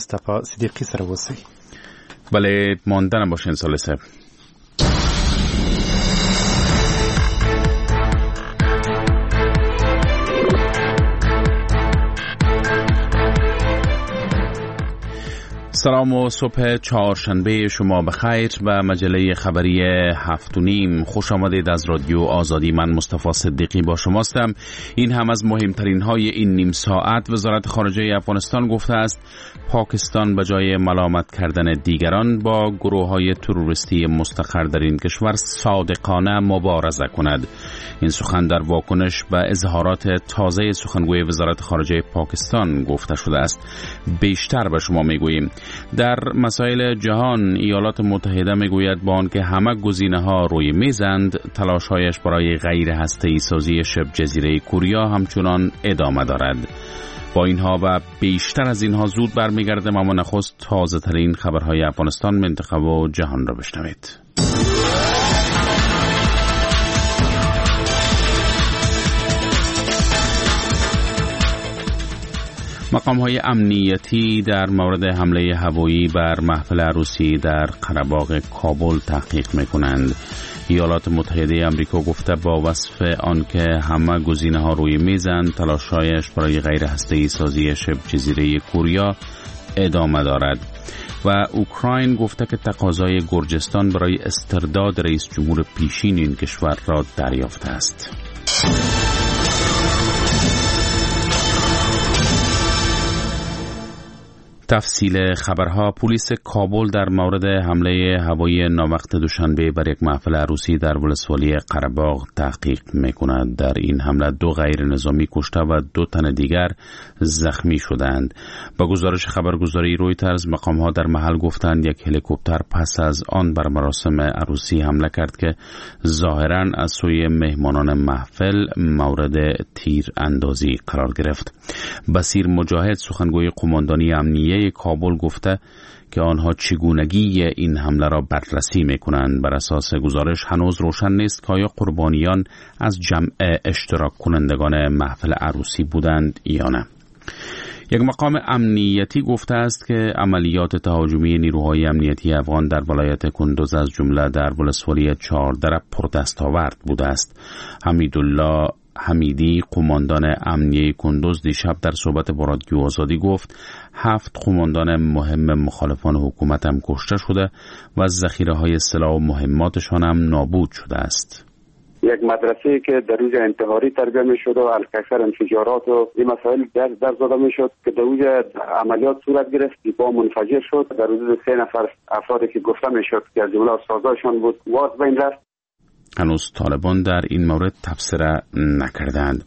مصطفی صدیقی سره اوسئ. بله، ماندن باشین سال صاحب. سلام و صبح چهارشنبه شما بخیر و مجله خبری 7:30 خوش آمدید از رادیو آزادی. من مصطفی صدیقی با شماستم. این هم از مهمترین های این نیم ساعت. وزارت خارجه افغانستان گفته است پاکستان به جای ملامت کردن دیگران با گروه های تروریستی مستقر در این کشور صادقانه مبارزه کند. این سخن در واکنش به اظهارات تازه سخنگوی وزارت خارجه پاکستان گفته شده است. بیشتر به شما میگوییم. در مسائل جهان ایالات متحده میگوید با آنکه همه گزینه‌ها روی میزند، تلاش‌هایش برای غیر هسته‌ای سازی شبه جزیره کوریا همچنان ادامه دارد. با اینها و بیشتر از اینها زود برمیگردیم، اما نخست تازه ترین خبرهای افغانستان، منطقه و جهان را بشنوید. مقام‌های امنیتی در مورد حمله هوایی بر محفل عروسی در قره‌باغ کابل تحقیق می‌کنند. ایالات متحده آمریکا گفته با وصف آنکه همه گزینه‌ها روی میزند، تلاش‌هایش برای غیر هسته‌ای سازی شبه جزیره کوریا ادامه دارد. و اوکراین گفته که تقاضای گرجستان برای استرداد رئیس جمهور پیشین این کشور را دریافته است. تفصیل خبرها. پلیس کابل در مورد حمله هوایی ناوقت دوشنبه بر یک محفل عروسی در ولسوالی قره‌باغ تحقیق می‌کند. در این حمله 2 غیر نظامی کشته و 2 تن دیگر زخمی شدند. با گزارش خبرگزاری رویترز، مقام‌ها در محل گفتند یک هلیکوپتر پس از آن بر مراسم عروسی حمله کرد که ظاهراً از سوی مهمانان محفل مورد تیر اندازی قرار گرفت. بصیر مجاهد، سخنگوی قماندانی امنیه کابل، گفته که آنها چگونگی این حمله را بررسی می‌کنند. بر اساس گزارش هنوز روشن نیست که آیا قربانیان از جمع اشتراک کنندگان محفل عروسی بودند یا نه. یک مقام امنیتی گفته است که عملیات تهاجمی نیروهای امنیتی افغان در ولایت کندوز از جمله در ولسوالی 14 پردستاورد بوده است. حمیدالله حمیدی، قماندان امنیه کندوز، دیشب در صحبت با رادیو آزادی گفت 7 قماندان مهم مخالفان حکومت هم کشته شده و ذخیره‌های سلاح و مهماتشان هم نابود شده است. یک مدرسه که در روز انتحاری تربیه میشد و الکثر انفجارات و این مسائل در زده میشد که در روز عملیات صورت گرفت، با منفجر شد. در حدود 3 نفر افرادی که گفته میشد که از جمله استاداشان بود واز بین رفت. هنوز طالبان در این مورد تبصره نکردند.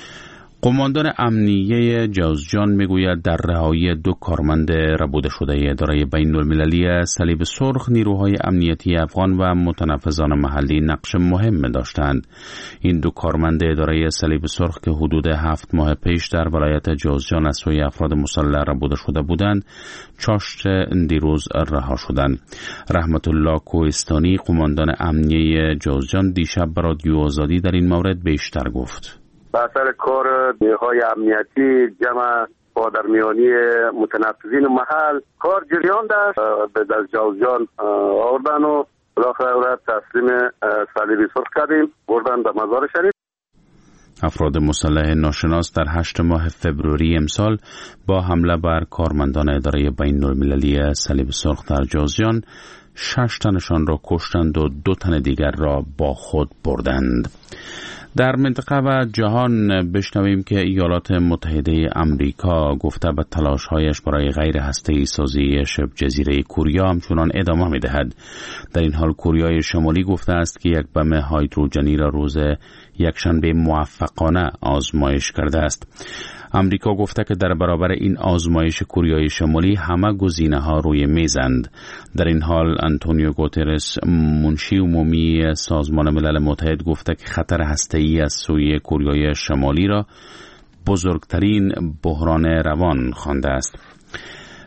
قماندان امنیه جوزجان میگوید در رهایی 2 کارمند ربوده شده اداره بین‌المللی صلیب سرخ، نیروهای امنیتی افغان و متنفذان محلی نقش مهم داشتند. این 2 کارمند اداره صلیب سرخ که حدود 7 ماه پیش در ولایت جوزجان از سوی افراد مسلح ربوده شده بودند، چاشت دیروز رها شدند. رحمت الله کوهستانی، قماندان امنیه جوزجان، دیشب به رادیو آزادی در این مورد بیشتر گفت. به اثر کار نیروهای امنیتی جمع با درمیانی متنفذین محل کار جریان داشت. در جوزجان آوردن و بالاخره تسلیم صلیب سرخ کردیم، بردن به مزار شریف. افراد مسلح ناشناس در 8 ماه فوریه امسال با حمله بر کارمندان اداره بین‌المللی صلیب سرخ در جوزجان 6 تنشان را کشتند و 2 تن دیگر را با خود بردند. در منطقه و جهان بشنویم که ایالات متحده آمریکا گفته به تلاش‌هایش برای غیر هسته‌ای سازی شبه جزیره کوریا همچنان ادامه می‌دهد. در این حال کوریای شمالی گفته است که یک بم هیدروژنی را روز یکشنبه موفقانه آزمایش کرده است. آمریکا گفته که در برابر این آزمایش کوریای شمالی همه گزینه‌ها روی میزند. در این حال آنتونیو گوترس، منشی عمومی سازمان ملل متحد، گفته که خطر هسته‌ای از سوی کوریای شمالی را بزرگترین بحران روان خوانده است.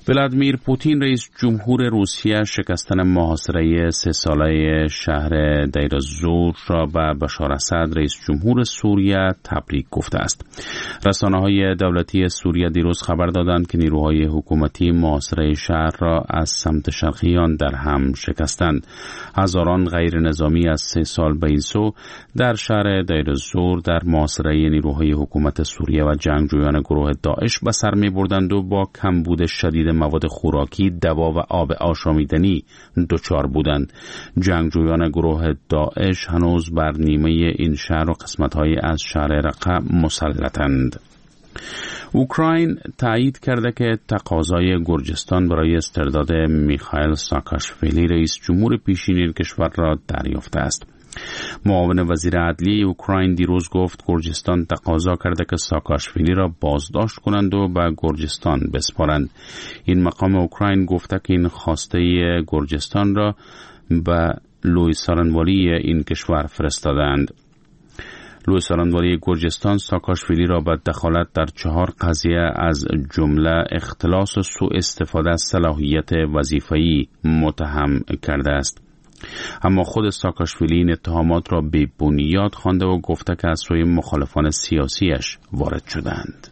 ولادیمیر پوتین رئیس جمهور روسیه شکستن محاصره 3 ساله شهر دیر الزور را به بشار اسد رئیس جمهور سوریه تبریک گفته است. رسانه‌های دولتی سوریه دیروز خبر دادند که نیروهای حکومتی محاصره شهر را از سمت شرقی آن در هم شکستند. هزاران غیر نظامی از 3 سال به این سو در شهر دیر الزور در محاصره نیروهای حکومت سوریه و جنگجویان گروه داعش به سر می‌بردند و با کمبود شدید مواد خوراکی، دوا و آب آشامیدنی دچار بودند. جنگجویان گروه داعش هنوز بر نیمه این شهر و قسمت‌های از شهر رقه مسلطند. اوکراین تایید کرده که تقاضای گرجستان برای استرداد میخائیل ساکاشویلی رئیس جمهور پیشین کشور را دریافته است. معاون وزیر عدلیه اوکراین دیروز گفت گرجستان تقاضا کرده که ساکاشویلی را بازداشت کنند و به گرجستان بسپارند. این مقام اوکراین گفته که این خواسته گرجستان را به لوی سارنوالی این کشور فرستادند. لوی سارنوالی گرجستان ساکاشویلی را به دخالت در 4 قضیه از جمله اختلاس و سوء استفاده از صلاحیت وظیفه‌ای متهم کرده است. اما خود ساکاشویلی این اتهامات را بی بنیاد خوانده و گفته که از سوی مخالفان سیاسیش وارد شدند.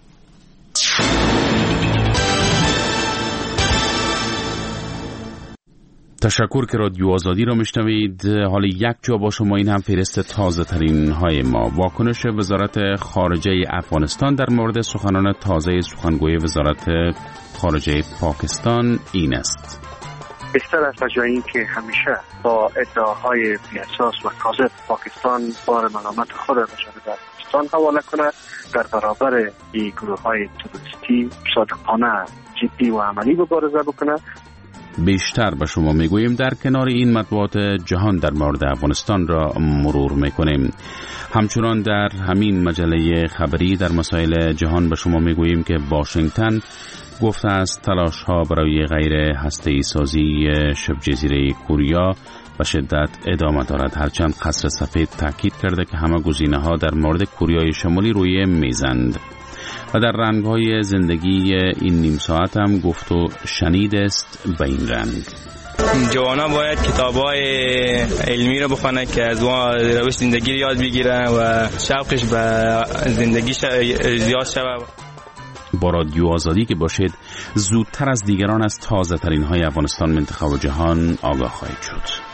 تشکر که رادیو آزادی را میشنوید. حالا یک جا با شما این هم فهرست تازه ترین های ما. واکنش وزارت خارجه افغانستان در مورد سخنان تازه سخنگوی وزارت خارجه پاکستان این است: بیشتر از بجای این که همیشه با ادعاهای بی‌اساس و کاذب پاکستان بار ملامت خود را به جانب افغانستان حواله کند، در برابر این گروه‌های تروریستی صادقانه، جدی و عملی مبارزه بکند. بیشتر به شما میگوییم. در کنار این مطبوعات جهان در مورد افغانستان را مرور میکنیم. همچنان در همین مجله خبری در مسائل جهان به شما میگوییم که واشنگتن گفته است تلاش ها برای غیر هسته‌ای سازی شبه جزیره کوریا به شدت ادامه دارد، هرچند قصر سفید تاکید کرده که همه گزینه ها در مورد کوریای شمالی روی میزند. و در رنگ‌های زندگی این نیم ساعت هم گفت و شنید است به این رنگ: جوانا باید کتاب‌های علمی رو بخونه که از روش زندگی یاد بگیره و شوقش به زندگی زیاد شود. با رادیو آزادی که باشید زودتر از دیگران از تازه ترین های افغانستان، منطقه و جهان آگاه خواهید شد.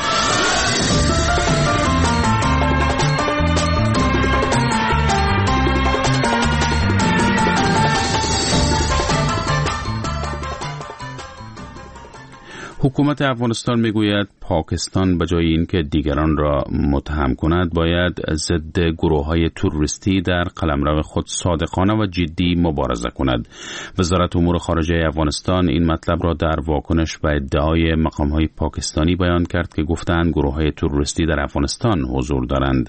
حکومت افغانستان میگوید پاکستان به جای اینکه دیگران را متهم کند باید ضد گروه‌های تروریستی در قلمرو خود صادقانه و جدی مبارزه کند. وزارت امور خارجه افغانستان این مطلب را در واکنش به ادعای مقام‌های پاکستانی بیان کرد که گفتند گروه‌های تروریستی در افغانستان حضور دارند.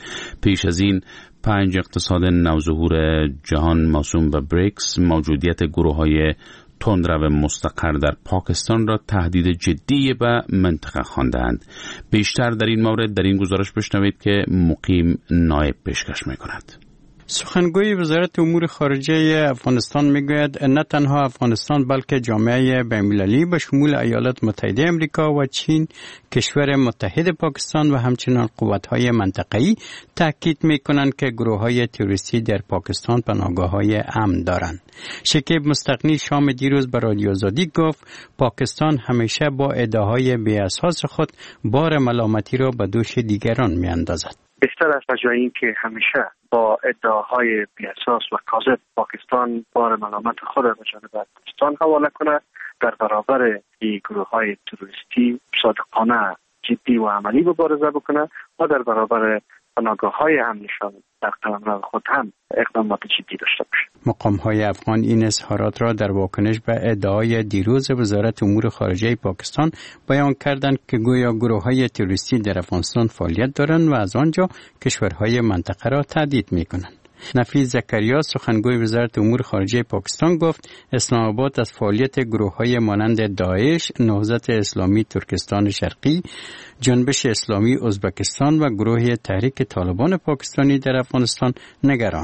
پیش از این 5 اقتصاد نوظهور جهان موسوم به بریکس موجودیت گروه‌های تندرو مستقر در پاکستان را تهدید جدی به منطقه خواندند. بیشتر در این مورد در این گزارش بشنوید که مقیم نایب پیشکش می‌کند. سخنگوی وزارت امور خارجه افغانستان میگوید نه تنها افغانستان بلکه جامعه بین‌المللی به شمول ایالات متحده آمریکا و چین، کشور متحد پاکستان و همچنین قوت‌های منطقه‌ای تاکید می‌کنند که گروه‌های تروریستی در پاکستان پناهگاه‌های امن دارند. شکیب مستغنی شام دیروز به رادیو آزادی گفت پاکستان همیشه با ادعاهای بی‌اساس خود بار ملامتی را به دوش دیگران می‌اندازد. بیشتر از بجای این که همیشه با ادعاهای بی‌اساس و کاذب پاکستان بار ملامت خود را به جانب افغانستان حواله کند، در برابر این گروه‌های تروریستی صادقانه، جدی و عملی مبارزه بکند و در برابر پناهگاه‌های امنشان در قلمرو خود هم اقدامات جدی داشته باشد. مقام‌های افغان این اظهارات را در واکنش به ادعای دیروز وزارت امور خارجه پاکستان بیان کردند که گویا گروه‌های تروریستی در افغانستان فعالیت دارند و از آنجا کشورهای منطقه را تهدید می‌کنند. نفیس زکریا سخنگوی وزارت امور خارجه پاکستان گفت اسلام آباد از فعالیت گروه‌های مانند داعش، نهضت اسلامی ترکستان شرقی، جنبش اسلامی ازبکستان و گروه تحریک طالبان پاکستانی در افغانستان نگران است.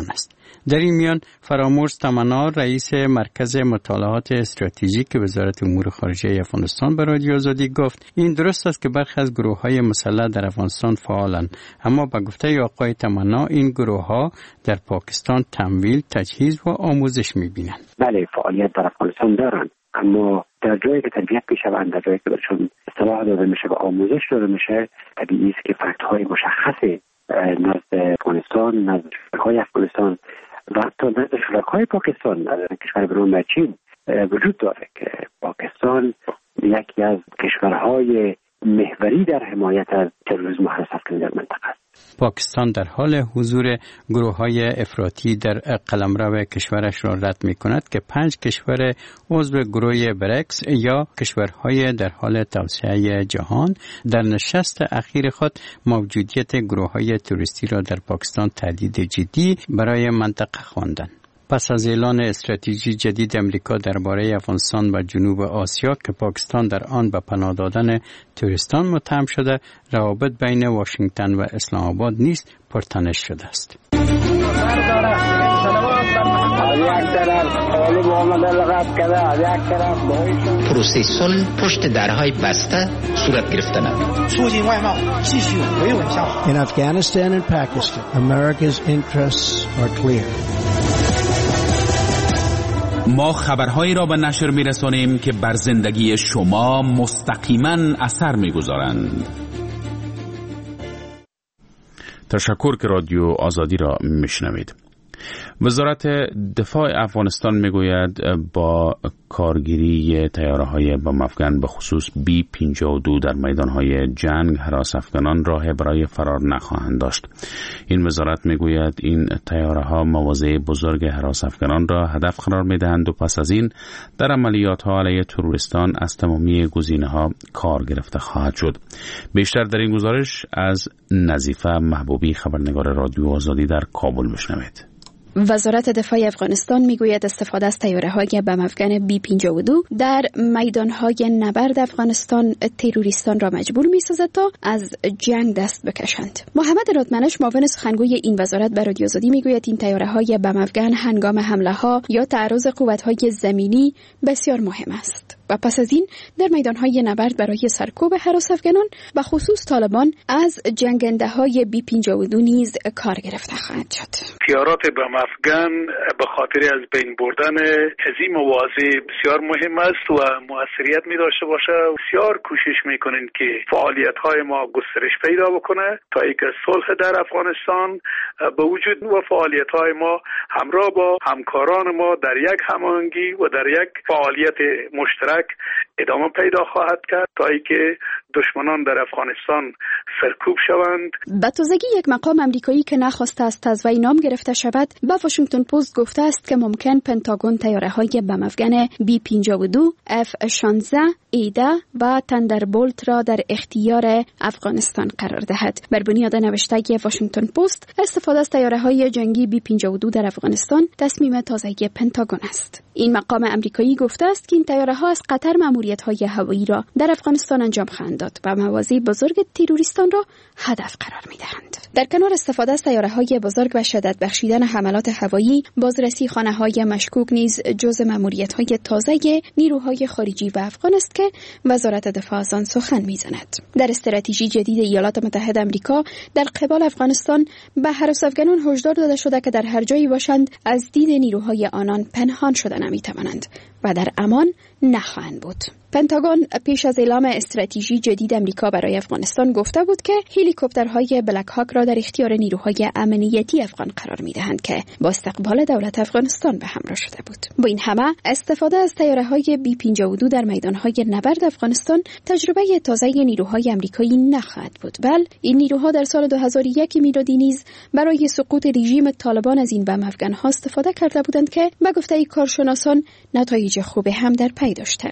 در این میان فرامرز تمنا رئیس مرکز مطالعات استراتژیک وزارت امور خارجه افغانستان به رادیو آزادی گفت این درست است که برخی از گروه‌های مسلح در افغانستان فعالند، اما به گفته آقای تمنا این گروه‌ها در پاکستان تمویل، تجهیز و آموزش می‌بینند. بله، فعالیت در افغانستان دارند، اما در جایی که تربیت میشوند، در جایی که برشون اصطلاح داده میشه و آموزش داده میشه، طبیعی است که فکت‌های مشخصی نزد افغانستان، نزد شرکای افغانستان و حتی نزد شرکای پاکستان، نزد کشور برون چین وجود داره که پاکستان یکی از کشورهای محوری در حمایت از تروریسم و حراست افکنی در منطقه است. پاکستان در حال حضور گروه‌های افراطی در قلمرو کشورش را رد می‌کند که 5 کشور عضو گروه بریکس یا کشورهای در حال توسعه جهان در نشست اخیر خود موجودیت گروه‌های تروریستی را در پاکستان تهدید جدی برای منطقه خواندند. پس از اعلان استراتژی جدید امریکا درباره افغانستان و جنوب آسیا که پاکستان در آن به پناه دادن توریستان متهم شده، روابط بین واشنگتن و اسلام آباد نیز پرتنش شده است. پروسه صلح پشت درهای بسته صورت گرفته است. In Afghanistan and Pakistan, America's interests are clear. ما خبرهایی را به نشر می‌رسانیم که بر زندگی شما مستقیما اثر می‌گذارند. تشکر که رادیو آزادی را میشنوید. وزارت دفاع افغانستان میگوید با کارگیری طیاره‌های بم افغان به خصوص B-52 در میدان‌های جنگ هراس افغانان راه برای فرار نخواهند داشت. این وزارت میگوید این طیاره‌ها مواضع بزرگ هراس افغانان را هدف قرار میدهند و پس از این در عملیات‌ها علیه تروریستان از تمامی گزینه‌ها کار گرفته خواهد شد. بیشتر در این گزارش از نظیفه محبوبی خبرنگار رادیو آزادی در کابل بشنوید. وزارت دفاع افغانستان میگوید استفاده از طیاره‌های بم افغان B-52 در میدان‌های نبرد افغانستان تروریستان را مجبور می‌سازد تا از جنگ دست بکشند. محمد رادمنش معاون سخنگوی این وزارت به رادیو آزادی میگوید این طیاره‌های بم افغان هنگام حمله‌ها یا تعرض قوت‌های زمینی بسیار مهم است و پس از این در میدان‌های نبرد برای سرکوب هراس افغانان به خصوص طالبان از جنگنده‌های B-52 نیز کار گرفته خواهد شد. طیارات بم افغان به خاطر از بین بردن عظیم مواضع بسیار مهم است و موثریت می داشته باشه. بسیار کوشش میکنیم که فعالیت‌های ما گسترش پیدا بکنه تا اینکه صلح در افغانستان به وجود و فعالیت‌های ما همراه با همکاران ما در یک هماهنگی و در یک فعالیت مشترک ادامه پیدا خواهد کرد تا اینکه دشمنان در افغانستان سرکوب شوند. به تازگی یک مقام آمریکایی که نخواسته است از وی نام گرفته شود به واشنگتن پست گفته است که ممکن پنتاگون طیاره‌های بم افغان B-52 F-16 ایده و تندربولت را در اختیار افغانستان قرار دهد. بر بنیاد نوشته واشنگتن پست استفاده از طیاره‌های جنگی B-52 در افغانستان تصمیم تازه پنتاگون است. این مقام آمریکایی گفته است که این طیاره‌ها از قطر ماموریت‌های هوایی را در افغانستان انجام خواهند داد و مواضع بزرگ تروریستان را هدف قرار می‌دهند. در کنار استفاده از طیاره‌های بزرگ و شدت بخشیدن حملات هوایی، بازرسی خانه‌های مشکوک نیز جزء ماموریت‌های تازه نیروهای خارجی و افغان است که وزارت دفاع از آن سخن می‌زند. در استراتژی جدید ایالات متحده آمریکا در قبال افغانستان به هراس افغانان هشدار داده شده که در هر جایی باشند از دید نیروهای آنان پنهان شده نمی‌توانند و در امان نخواهند بود. پنتاگون پیش از اعلام استراتژی جدید آمریکا برای افغانستان گفته بود که هلیکوپترهای بلک هاک را در اختیار نیروهای امنیتی افغان قرار می‌دهند که با استقبال دولت افغانستان به همراه شده بود. با این همه استفاده از طیاره‌های B-52 در میدان‌های نبرد افغانستان تجربه تازه نیروهای آمریکایی نخواهد بود، بل این نیروها در سال 2001 میلادی نیز برای سقوط رژیم طالبان از این بم افغان‌ها استفاده کرده بودند که به گفته کارشناسان نتایج خوبی هم در پی داشته است.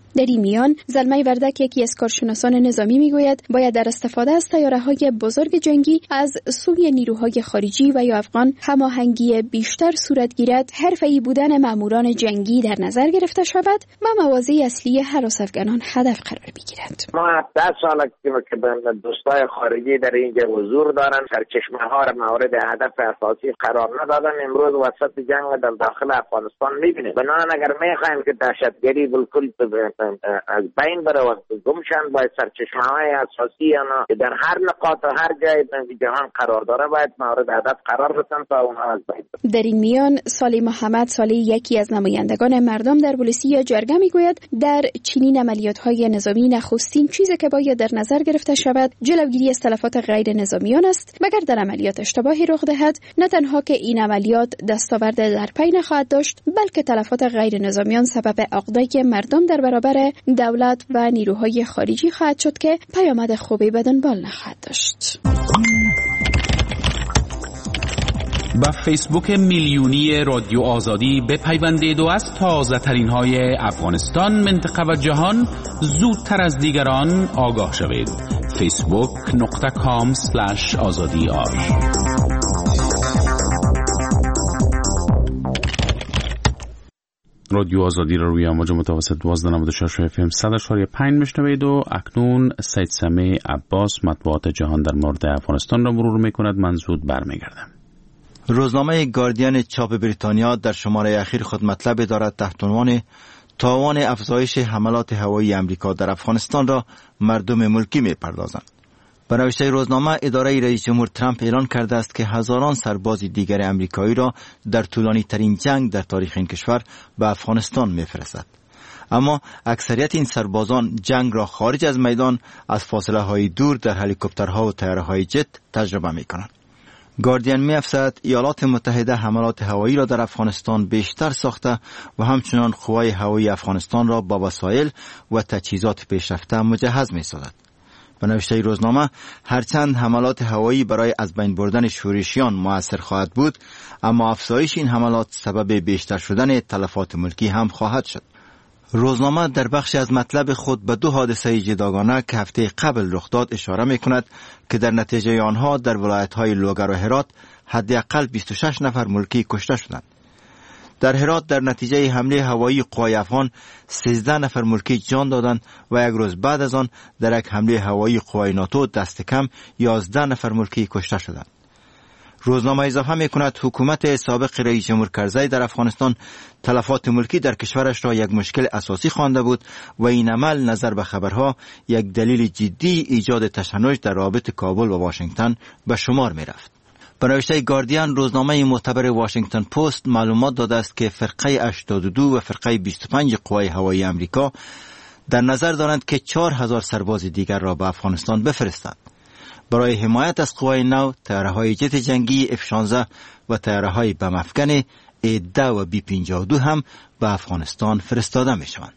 در این میان زلمه وردک، یکی از کارشناسان نظامی، میگوید باید در استفاده از طیاره‌های بزرگ جنگی از سوی نیروهای خارجی و یا افغان هماهنگی بیشتر صورت گیرد، حرفه‌ای بودن ماموران جنگی در نظر گرفته شود و مواضع اصلی هراس افغانان هدف قرار بگیرد. ما 10 سال که دوستای خارجی در اینجا حضور دارن، سرچشمه‌ها را مورد هدف اساسی قرار ندادن. امروز وسط جنگ در داخل افغانستان می‌بینیم. بنابراین اگر می‌خوایم که دهشتگری بالکل از بین بره و گم شن، باید سرچشمه‌های اساسی آنها که در هر نقاط و هر جای جهان قرار داره باید مورد هدف قرار بشن تا اونها از بین برن. در این میان صالح محمد صالح، یکی از نمایندگان مردم در بولسیا جرگه، میگوید در چنین عملیات‌های نظامی نخستین چیزی که باید در نظر گرفته شود جلوگیری از تلفات غیر نظامیان است. مگر در عملیات اشتباهی رخ دهد، نه تنها که این عملیات دستاورد در پی نخواهد داشت، بلکه تلفات غیر نظامیان سبب عقده مردم در برابر دولت و نیروهای خارجی خواهد شد که پیامد خوبی به دنبال نخواهد داشت. با فیسبوک میلیونی رادیو آزادی بپیوندید و از تازه ترین های افغانستان، منطقه و جهان زودتر از دیگران آگاه شوید. facebook.com/azadi. رادیو آزادی را روی امواج متوسط 1296 FM 100.5 میشنوید و اکنون سید سمیع عباس مطبوعات جهان در مورد افغانستان را مرور میکند. من زود برمیگردم. روزنامه گاردین چاپ بریتانیا در شماره اخیر خود مطلب دارد تحت عنوان تاوان افزایش حملات هوایی امریکا در افغانستان را مردم ملکی میپردازند. به نوشته روزنامه، اداره رئیس جمهور ترامپ اعلان کرده است که هزاران سرباز دیگر امریکایی را در طولانی ترین جنگ در تاریخ این کشور به افغانستان میفرستد. اما اکثریت این سربازان جنگ را خارج از میدان از فاصله های دور در هلیکوپترها و طیاره های جت تجربه می کنند. گاردین می افزاید ایالات متحده حملات هوایی را در افغانستان بیشتر ساخته و همچنان قوای هوایی افغانستان را با وسایل و تجهیزات پیشرفته مجهز می سازد. به نوشته روزنامه، هرچند حملات هوایی برای از بین بردن شورشیان مؤثر خواهد بود، اما افزایش این حملات سبب بیشتر شدن تلفات ملکی هم خواهد شد. روزنامه در بخش از مطلب خود به 2 حادثه جداگانه که هفته قبل رخ داد اشاره می کند که در نتیجه آنها در ولایت‌های لوگر و هرات حداقل 26 نفر ملکی کشته شدند. در هرات در نتیجه حمله هوایی قوای افغان 13 نفر ملکی جان دادند و یک روز بعد از آن در یک حمله هوایی قوای ناتو دست کم 11 نفر ملکی کشته شدند. روزنامه اضافه می کند حکومت سابق رئیس جمهور کرزی در افغانستان تلفات ملکی در کشورش را یک مشکل اساسی خوانده بود و این عمل نظر به خبرها یک دلیل جدی ایجاد تشنج در رابطه کابل و واشنگتن به شمار می رفت. به نوشته گاردین، روزنامه معتبر واشنگتن پست معلومات داده است که فرقه 82 و فرقه 25 قوای هوایی امریکا در نظر دارند که 4000 سرباز دیگر را به افغانستان بفرستند. برای حمایت از قوای نو، طیاره‌های جت جنگی F-16 و طیاره‌های بم افکن A-10 و B-52 هم به افغانستان فرستاده می‌شوند.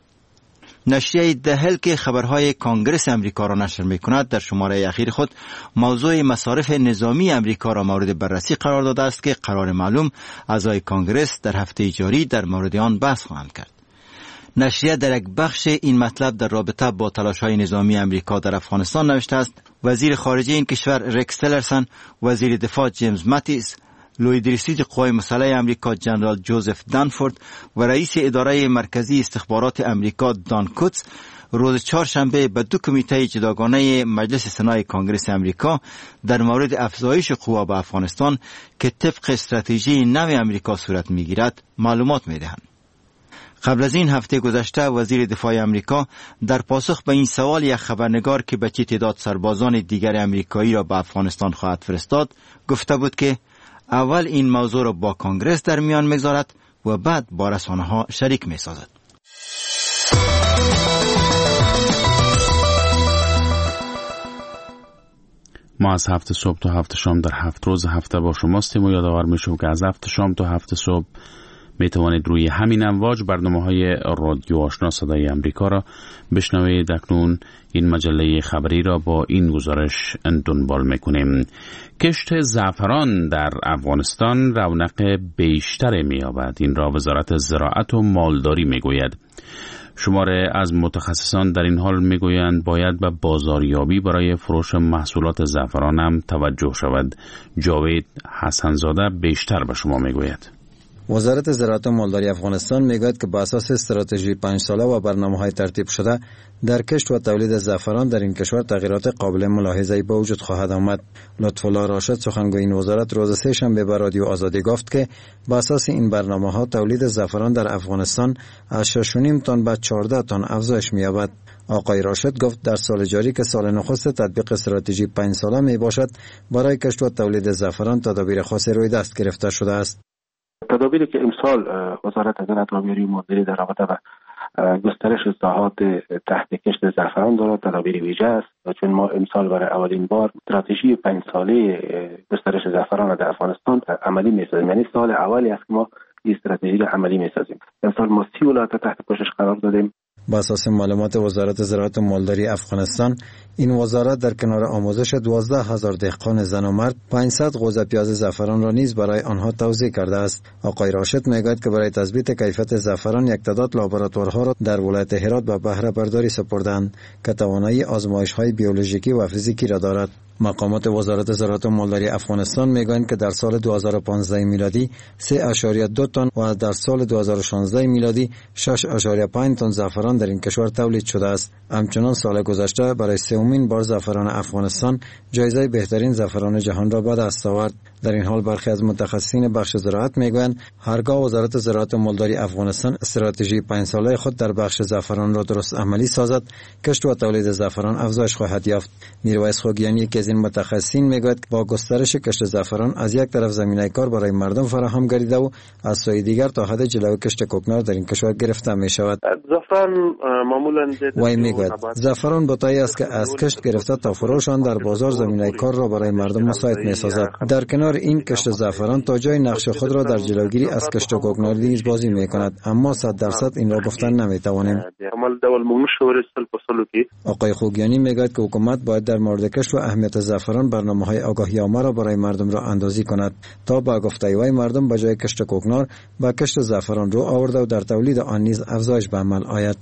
نشریه دهل که خبرهای کانگرس امریکا را نشر می‌کند در شماره اخیر خود موضوع مصارف نظامی امریکا را مورد بررسی قرار داده است که قرار معلوم اعضای کانگرس در هفته جاری در مورد آن بحث خواهند کرد. نشریه در یک بخش این مطلب در رابطه با تلاش‌های نظامی امریکا در افغانستان نوشته است: وزیر خارجه این کشور ریکس تیلرسون، وزیر دفاع جیمز ماتیس، لوید ریسید قوای مسلح امریکا جنرال جوزف دانفورد و رئیس اداره مرکزی استخبارات امریکا دان کوتس روز چهارشنبه به 2 کمیته جداگانه مجلس سنای کانگرس امریکا در مورد افزایش قوا به افغانستان که طبق استراتژی نو امریکا صورت می‌گیرد معلومات می‌دهند. قبل از این هفته گذشته وزیر دفاع امریکا در پاسخ به این سوال یک خبرنگار که به چه تعداد سربازان دیگر امریکایی را به افغانستان خواهد فرستاد گفته بود که اول این موضوع را با کانگرس در میان می‌گذارد و بعد با رسانه‌ها شریک می‌سازد. ما از 7 صبح تا 7 شام در 7 روز هفته با شماستیم و یادآور میشم که از 7 شام تا 7 صبح می توانید روی همین امواج برنامه‌های رادیو آشنا صدای امریکا را بشنوید. اکنون این مجله خبری را با این گزارش دنبال می‌کنیم. کشت زعفران در افغانستان رونق بیشتری می‌یابد. این را وزارت زراعت و مالداری می‌گوید. شماره از متخصصان در این حال میگویند باید به بازاریابی برای فروش محصولات زعفران هم توجه شود. جاوید حسنزاده بیشتر به شما میگوید. وزارت زراعت و مالداری افغانستان میگوید که بر اساس استراتژی 5 ساله و برنامه‌های ترتیب شده در کشت و تولید زعفران در این کشور تغییرات قابل ملاحظه‌ای به وجود خواهد آمد. لطف‌الله راشد سخنگوی این وزارت روز سه‌شنبه به رادیو آزادی گفت که بر اساس این برنامه‌ها تولید زعفران در افغانستان از 6.5 تن به 14 تن افزایش می‌یابد. آقای راشد گفت در سال جاری که سال نخست تطبیق استراتژی 5 ساله میباشد برای کشت و تولید زعفران تدابیر خاصی روی دست گرفته شده است. تدابیری که امسال وزارت زراعت و آبیاری مالداری در رابطه با گسترش اصلاحات تحت کشت زعفران دارد تدابیر ویژه است، چون ما امسال برای اولین بار استراتژی 5 ساله گسترش زعفران در افغانستان عملی می‌سازیم. یعنی سال اولی است که ما این استراتژی را عملی می‌سازیم. امسال ما 30 ولایت تحت پوشش قرار دادیم. با اساس معلومات وزارت زراعت و مالداری افغانستان، این وزارت در کنار آموزش 12,000 دهقان زن و مرد 500 قوزه پیاز زعفران را نیز برای آنها توزیع کرده است. آقای راشد میگوید که برای تثبیت کیفیت زعفران یک تعداد لابراتوارها را در ولایت هرات به بهره برداری سپردند که توانایی آزمایش‌های بیولوژیکی و فیزیکی را دارد. مقامات وزارت زراعت و مالداری افغانستان میگویند که در سال 2015 میلادی 3.2 تن و در سال 2016 میلادی 6.5 تن زعفران در این کشور تولید شده است. همچنان سال گذشته برای سومین بار زعفران افغانستان جایزه بهترین زعفران جهان را به دست آورد. در این حال برخی از متخصصین بخش زراعت میگویند هرگاه وزارت زراعت و مالداری افغانستان استراتژی 5 ساله خود در بخش زعفران را درست عملی سازد، کشت و تولید زعفران افزایش خواهد یافت. میرویس خوگیانی که از این متخصصین میگوید با گسترش کشت زعفران از یک طرف زمینه کار برای مردم فراهم گردیده و از سوی دیگر تا حد جلوی کشت کوکنار در این کشور گرفته می شود. زعفران معمولا وی میگوید زعفران بوتایی است که از کشت گرفته تا فروش آن در بازار زمینه کار را برای مردم مساعد می سازد. در کنار این کشت زعفران تا جای نقش خود را در جلوگیری از کشت کوکنار نیز بازی می کند، اما 100% این را گفتن نمی توانیم. آقای خوگیانی میگوید که حکومت باید در مورد کشت و اهمیت زعفران برنامه‌های آگاهی‌آمه را برای مردم را اندازی کند تا با گفته وی مردم به جای کشت کوکنار با کشت زعفران رو آورده و در تولید آن نیز افزایش به عمل آید.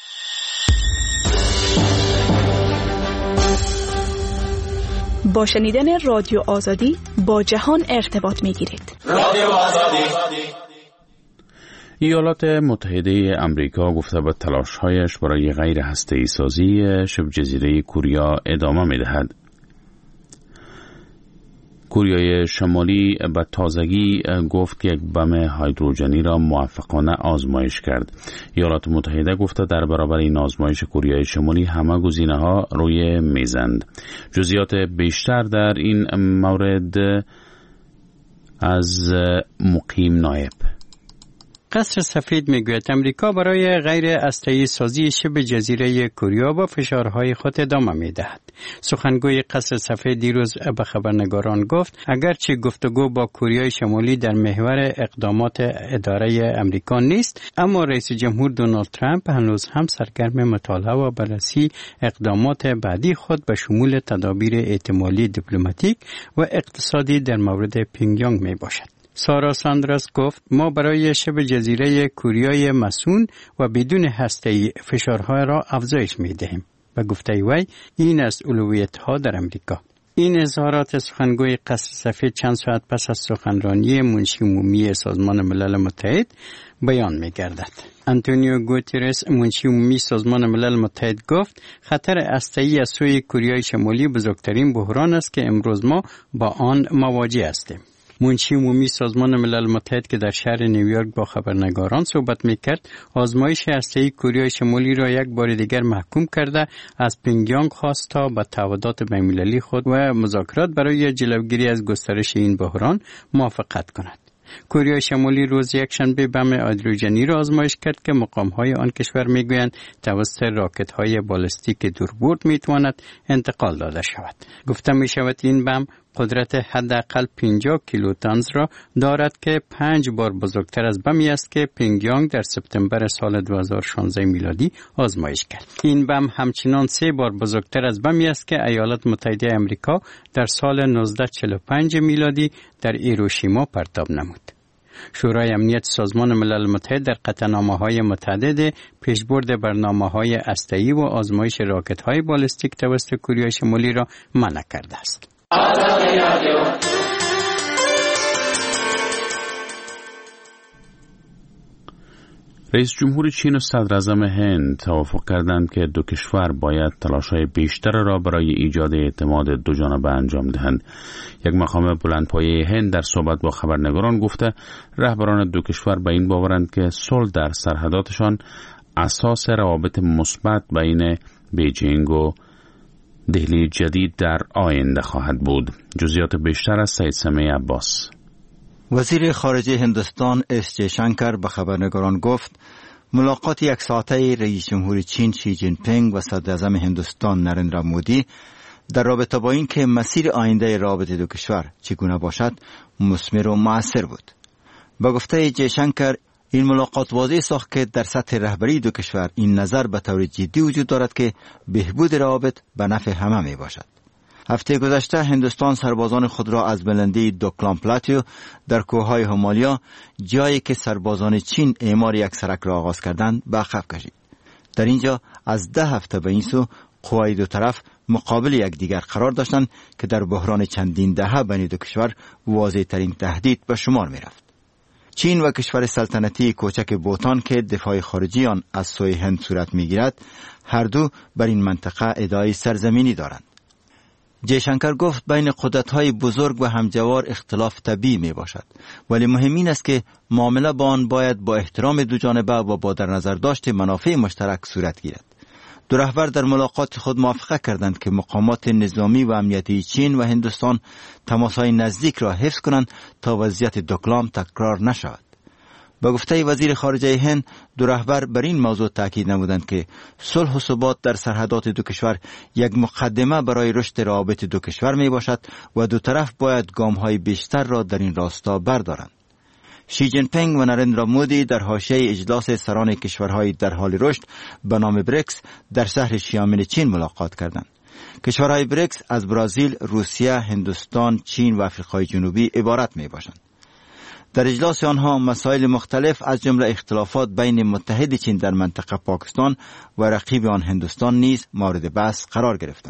با شنیدن رادیو آزادی با جهان ارتباط می‌گیرید. رادیو آزادی. ایالات متحده امریکا گفته به تلاش‌هایش برای غیر هسته‌ای سازی شبه جزیره کوریا ادامه می‌دهد. کوریای شمالی به تازگی گفت که یک بم هیدروژنی را موفقانه آزمایش کرد. ایالات متحده گفته در برابر این آزمایش کوریای شمالی همه گزینه‌ها روی میزند. جزئیات بیشتر در این مورد از مقیم نایب. قصر سفید میگوید امریکا برای غیر هسته‌ای سازی شبه جزیره کوریا با فشارهای خود ادامه میدهد. سخنگوی قصر سفید دیروز به خبرنگاران گفت اگرچه گفتگو با کوریای شمالی در محور اقدامات اداره امریکا نیست، اما رئیس جمهور دونالد ترامپ هنوز هم سرگرم مطالعه و بررسی اقدامات بعدی خود به شمول تدابیر احتمالی دیپلماتیک و اقتصادی در مورد پیونگیانگ می باشد. سارا ساندرس گفت ما برای شبه جزیره کوریای مصون و بدون هسته‌ای فشارها را افزایش می دهیم. و گفته وی این از اولویت‌ها در امریکا. این اظهارات سخنگوی قصر سفید چند ساعت پس از سخنرانی منشی عمومی سازمان ملل متحد بیان می گردد. آنتونیو گوترس منشی عمومی سازمان ملل متحد گفت خطر هسته‌ای از سوی کوریای شمالی بزرگترین بحران است که امروز ما با آن مواجه هستیم. منشی عمومی سازمان ملل متحد که در شهر نیویورک با خبرنگاران صحبت میکرد آزمایش هسته‌ای کوریای شمالی را یک بار دیگر محکوم کرده از پیونگیانگ خواست تا با تعهدات بین‌المللی خود و مذاکرات برای جلوگیری از گسترش این بحران موافقت کند. کره شمالی روز یکشنبه بم هیدروژنی را آزمایش کرد که مقام‌های آن کشور می‌گویند توسط راکت‌های بالستیک دوربرد می‌تواند انتقال داده شود. گفته می‌شود این بم قدرت حداقل 50 کیلوتن را دارد که 5 بار بزرگتر از بمی است که پیونگیانگ در سپتامبر سال 2016 میلادی آزمایش کرد. این بم همچنان 3 بار بزرگتر از بمی است که ایالات متحده آمریکا در سال 1945 میلادی در هیروشیما پرتاب نمود. شورای امنیت سازمان ملل متحد در قطعنامه‌های متعدد پیشبرد برنامه‌های هسته‌ای و آزمایش راکت‌های بالستیک توسط کره شمالی را منع کرده است. رئیس جمهور چین و صدر اعظم هند توافق کردند که دو کشور باید تلاش‌های بیشتر را برای ایجاد اعتماد دو جانبه انجام دهند. یک مقام بلندپایه هند در صحبت با خبرنگاران گفته رهبران دو کشور به این باورند که صلح در سرحداتشان اساس روابط مثبت بین بیجینگ و دهلی جدید در آینده خواهد بود. جزئیات بیشتر از سید سمیع عباس. وزیر خارجه هندوستان اس جی شنکر به خبرنگاران گفت ملاقات یک ساعته رئیس جمهور چین شی جین پینگ و صدر اعظم هندوستان نریندرا مودی در رابطه با این که مسیر آینده رابطه دو کشور چگونه باشد مثمر و مؤثر بود. با گفته جی شنکر این ملاقات واضح ساخت که در سطح رهبری دو کشور این نظر به طور جدی وجود دارد که بهبود روابط به نفع همه می باشد. هفته گذشته هندوستان سربازان خود را از بلندی دوکلام پلاتیو در کوههای همالیا، جایی که سربازان چین اعمار یک سرک را آغاز کردند، به عقب کشید. در اینجا از 10 هفته به این سو قوای دو طرف مقابل یکدیگر قرار داشتند که در بحران چندین دهه بین دو کشور واضح ترین تهدید به شمار می رفت. چین و کشور سلطنتی کوچک بوتان که دفاع خارجی آن از سوی هند صورت می گیرد، هر دو بر این منطقه ادعای سرزمینی دارند. جی شنکر گفت بین قدرت‌های بزرگ و همجوار اختلاف طبیعی می باشد، ولی مهم این است که معامله با آن باید با احترام دو جانبه و با در نظر داشت منافع مشترک صورت گیرد. دو رهبر در ملاقات خود موافقه کردند که مقامات نظامی و امنیتی چین و هندوستان تماس‌های نزدیک را حفظ کنند تا وضعیت دوکلام تکرار نشود. با گفته وزیر خارجه هند، دو رهبر بر این موضوع تاکید نمودند که صلح و ثبات در سرحدات دو کشور یک مقدمه برای رشد روابط دو کشور می باشد و دو طرف باید گام‌های بیشتر را در این راستا بردارند. شی جین پینگ و نریندرا مودی در حاشیه اجلاس سران کشورهای در حال رشد به نام بریکس در شهر شیامین چین ملاقات کردند. کشورهای بریکس از برزیل، روسیه، هندوستان، چین و آفریقای جنوبی عبارت می باشند. در اجلاس آنها مسائل مختلف از جمله اختلافات بین متحد چین در منطقه پاکستان و رقیب آن هندوستان نیز مورد بحث قرار گرفتند.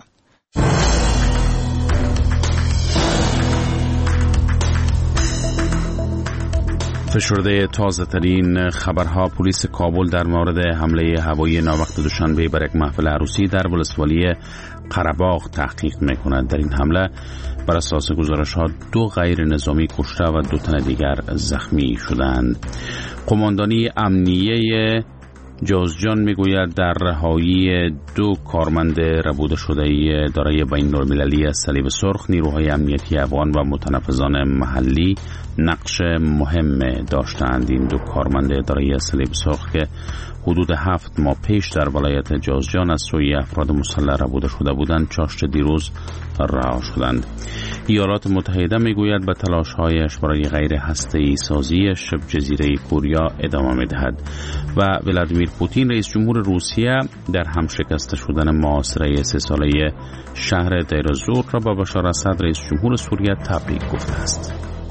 فشرده تازه ترین خبرها: پلیس کابل در مورد حمله هوایی ناوقت دوشنبه بر یک محفل عروسی در ولسوالی قره‌باغ تحقیق می‌کند. در این حمله بر اساس گزارش‌ها 2 غیر نظامی کشته و 2 تن دیگر زخمی شدند. قماندانی امنیه جوزجان میگوید در رهایی 2 کارمند ربوده شده اداره بین‌المللی صلیب سرخ نیروهای امنیتی افغان و متنفذان محلی نقش مهم داشتند. این 2 کارمند اداره صلیب سرخ که حدود 7 ماه پیش در ولایت جوزجان از سوی افراد مسلح ربوده شده بودند، چاشت دیروز رها شدند. ایالات متحده میگوید به تلاش‌هایش برای غیر هسته‌ای سازی شبه جزیره کوریا ادامه می‌دهد و ولادیمیر پوتین رئیس جمهور روسیه در هم شکسته شدن محاصره 3 ساله شهر دیر الزور را با بشار اسد رئیس جمهور سوریه تبریک گفته است.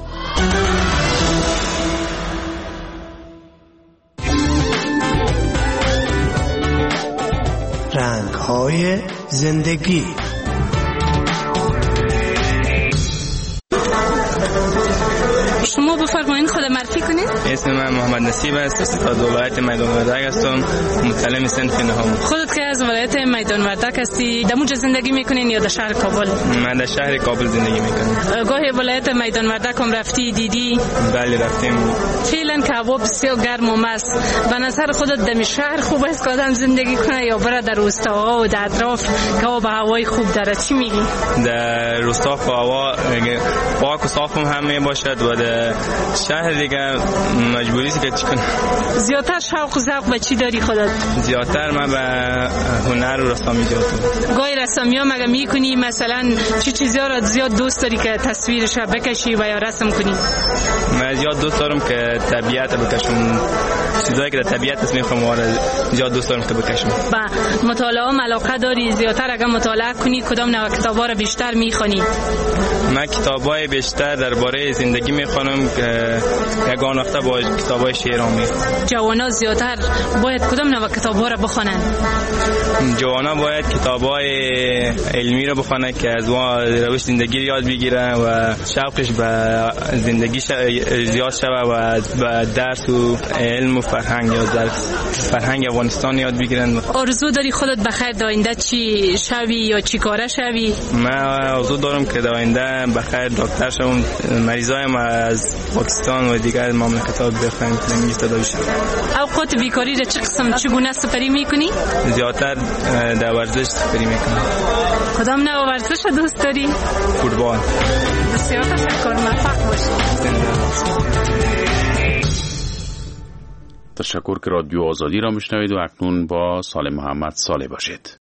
رنگ‌های زندگی. شما بفرمایید خود معرفی کنید. اسم من محمد نصیب است، از ولایت میدان وردک هستم، متعلم صنف نهم. خودت که از ولایت میدان وردک هستی، در اونجا زندگی میکنین یا در شهر کابل؟ من در شهر کابل زندگی میکنم. گاهی ولایت میدان وردک هم رفتی دیدی؟ بله رفتیم. فعلا که هوا بسیار گرم و مست، به نظر خودت در شهر خوب است که آدم زندگی کنه یا بره در روستاها و در اطراف که هوای خوب داره؟ چی میگی؟ در روستا هوا پاک و صاف هم میباشد و در شهر دیگه مجبوری است که چیکار. زیادتر شوق و ذوق به چی داری خودت؟ زیادتر من به هنر و رسامی دارم. گاهی رسامی ها مگه میکنی؟ مثلا چی چیزا را زیاد دوست داری که تصویرش بکشی و یا رسم کنی؟ من زیاد دوست دارم که طبیعت بکشم، چیزایی که در طبیعت است میخوام زیاد دوست دارم کتاب بکشم. با مطالعه علاقه داری؟ زیادتر اگه مطالعه کنی کدام نوع کتابا رو بیشتر میخونی؟ من کتابای بیشتر درباره زندگی میخونم که یگان وقتا با کتابای شعرام میخونم. جوانا زیادتر باید کدام نوع کتابا رو بخونن؟ جوانا باید کتابای علمی رو بخونن که از روش زندگی یاد بگیرن و شوقش به زندگی زیاد شوه و به درس و علم و فرهنگ یا درس فرهنگ افغانستان یاد بگیرن. آرزو داری خودت بخیر در آینده چی شوی یا چی کاره شوی؟ من آرزو دارم که در آینده بخیر دکتر شوم، مریضای ما از پاکستان و دیگر مملکت‌ها بخوایم کلینیک تداوی شوم. اوقات بیکاری را چگونه سپری میکنی؟ زیادتر در ورزش سپری میکنم. کدام نوع ورزش دوست داری؟ فوتبال. بسیار تشکر، موفق باشی. تشکر که رادیو آزادی را میشنوید و اکنون با سالم محمد صالح باشید.